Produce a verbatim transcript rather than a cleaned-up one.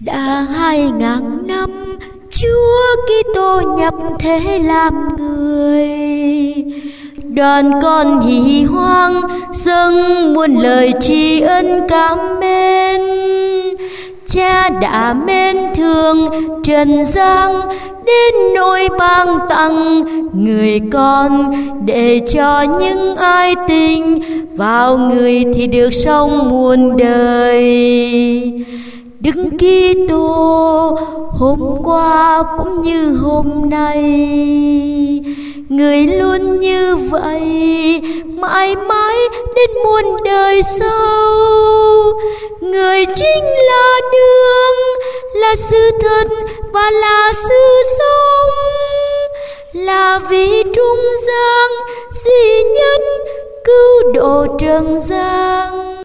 Đã hai ngàn năm Chúa Kitô nhập thế làm người, đoàn con hỷ hoang dâng muôn lời tri ân cảm mến. Cha đã mến thương trần gian đến nỗi ban tặng người con, để cho những ai tin vào người thì được sống muôn đời. Đức Kitô hôm qua cũng như hôm nay, người luôn như vậy mãi mãi đến muôn đời sau. Người chính là đường, là sự thật và là sự sống, là vị trung gian duy nhất cứu độ trần gian.